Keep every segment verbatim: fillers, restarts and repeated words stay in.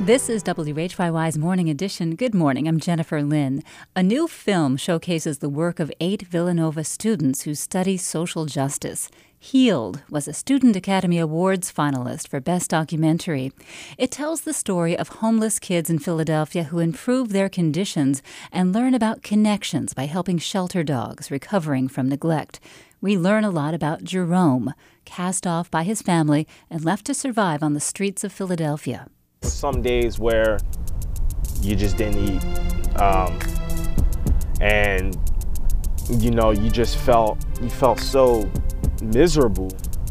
This is W H Y Y's Morning Edition. Good morning, I'm Jennifer Lynn. A new film showcases the work of eight Villanova students who study social justice. Healed was a Student Academy Awards finalist for Best Documentary. It tells the story of homeless kids in Philadelphia who improve their conditions and learn about connections by helping shelter dogs recovering from neglect. We learn a lot about Jerome, cast off by his family and left to survive on the streets of Philadelphia. Some days where you just didn't eat, um, and you know, you just felt you felt so miserable.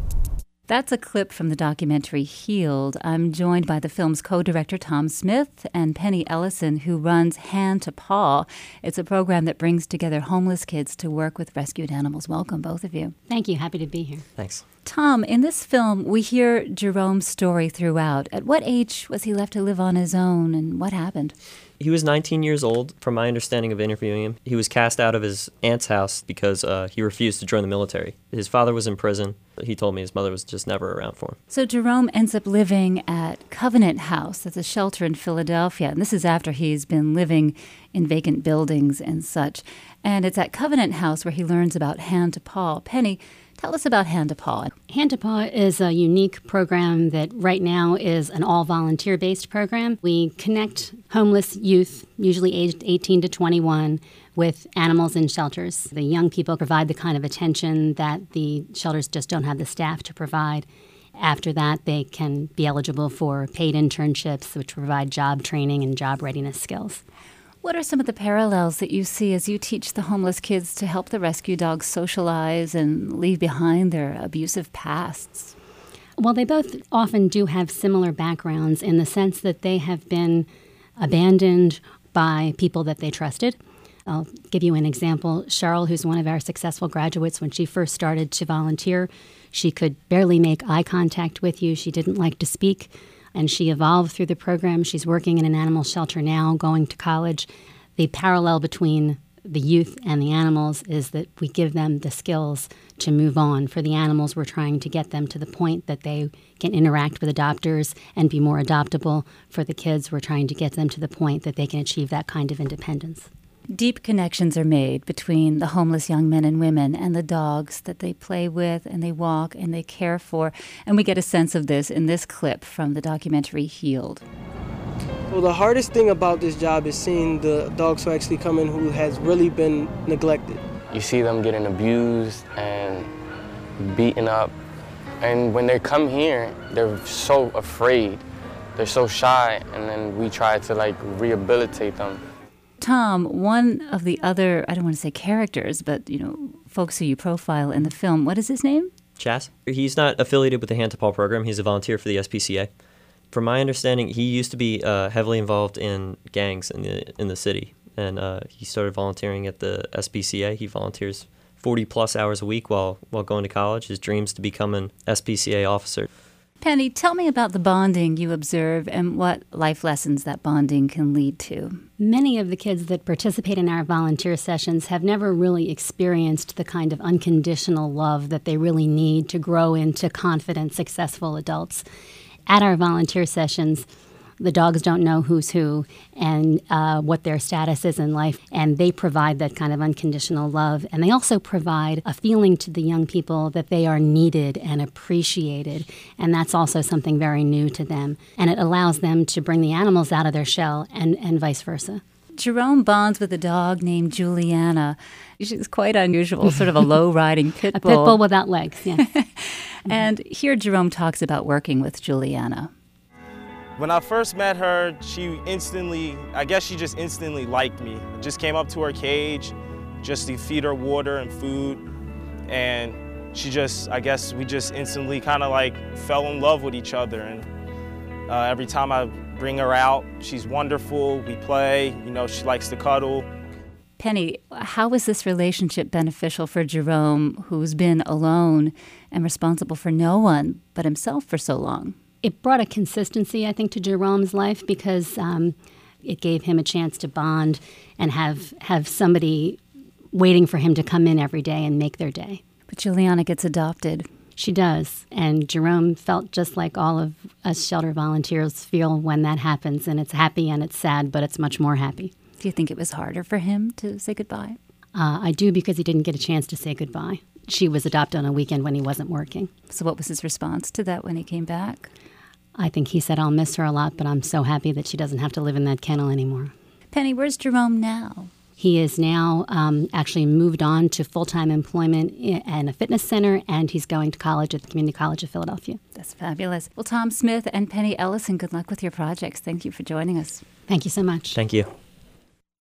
That's a clip from the documentary Healed. I'm joined by the film's co-director Tom Smith and Penny Ellison, who runs Hand to Paw. It's a program that brings together homeless kids to work with rescued animals. Welcome, both of you. Thank you. Happy to be here. Thanks. Tom, in this film, we hear Jerome's story throughout. At what age was he left to live on his own, and what happened? He was nineteen years old, from my understanding of interviewing him. He was cast out of his aunt's house because uh, he refused to join the military. His father was in prison. He told me his mother was just never around for him. So Jerome ends up living at Covenant House. That's a shelter in Philadelphia. And this is after he's been living in vacant buildings and such. And it's at Covenant House where he learns about Hand to Paw. Penny, tell us about Hand to Paw. Hand to Paw is a unique program that right now is an all-volunteer-based program. We connect homeless youth, usually aged eighteen to twenty-one, with animals in shelters. The young people provide the kind of attention that the shelters just don't have the staff to provide. After that, they can be eligible for paid internships, which provide job training and job readiness skills. What are some of the parallels that you see as you teach the homeless kids to help the rescue dogs socialize and leave behind their abusive pasts? Well, they both often do have similar backgrounds in the sense that they have been abandoned by people that they trusted. I'll give you an example. Cheryl, who's one of our successful graduates, when she first started to volunteer, she could barely make eye contact with you. She didn't like to speak. And she evolved through the program. She's working in an animal shelter now, going to college. The parallel between the youth and the animals is that we give them the skills to move on. For the animals, we're trying to get them to the point that they can interact with adopters and be more adoptable. For the kids, we're trying to get them to the point that they can achieve that kind of independence. Deep connections are made between the homeless young men and women and the dogs that they play with and they walk and they care for. And we get a sense of this in this clip from the documentary Healed. Well, the hardest thing about this job is seeing the dogs who actually come in who has really been neglected. You see them getting abused and beaten up. And when they come here, they're so afraid. They're so shy. And then we try to like rehabilitate them. Tom, one of the other, I don't want to say characters, but, you know, folks who you profile in the film, what is his name? Chas. He's not affiliated with the Hand to Paw program. He's a volunteer for the S P C A. From my understanding, he used to be uh, heavily involved in gangs in the in the city, and uh, he started volunteering at the S P C A. He volunteers forty plus hours a week while while going to college. His dream's to become an S P C A officer. Penny, tell me about the bonding you observe and what life lessons that bonding can lead to. Many of the kids that participate in our volunteer sessions have never really experienced the kind of unconditional love that they really need to grow into confident, successful adults. At our volunteer sessions, the dogs don't know who's who and uh, what their status is in life, and they provide that kind of unconditional love. And they also provide a feeling to the young people that they are needed and appreciated, and that's also something very new to them. And it allows them to bring the animals out of their shell and, and vice versa. Jerome bonds with a dog named Juliana. She's quite unusual, sort of a low-riding pit bull. A pit bull without legs, yes. And here Jerome talks about working with Juliana. When I first met her, she instantly, I guess she just instantly liked me. I just came up to her cage, just to feed her water and food, and she just, I guess we just instantly kind of like fell in love with each other. And uh, every time I bring her out, she's wonderful, we play, you know, she likes to cuddle. Penny, how was this relationship beneficial for Jerome, who's been alone and responsible for no one but himself for so long? It brought a consistency, I think, to Jerome's life because um, it gave him a chance to bond and have have somebody waiting for him to come in every day and make their day. But Juliana gets adopted. She does. And Jerome felt just like all of us shelter volunteers feel when that happens. And it's happy and it's sad, but it's much more happy. Do you think it was harder for him to say goodbye? Uh, I do, because he didn't get a chance to say goodbye. She was adopted on a weekend when he wasn't working. So what was his response to that when he came back? I think he said, I'll miss her a lot, but I'm so happy that she doesn't have to live in that kennel anymore. Penny, where's Jerome now? He is now um, actually moved on to full-time employment in a fitness center, and he's going to college at the Community College of Philadelphia. That's fabulous. Well, Tom Smith and Penny Ellison, good luck with your projects. Thank you for joining us. Thank you so much. Thank you.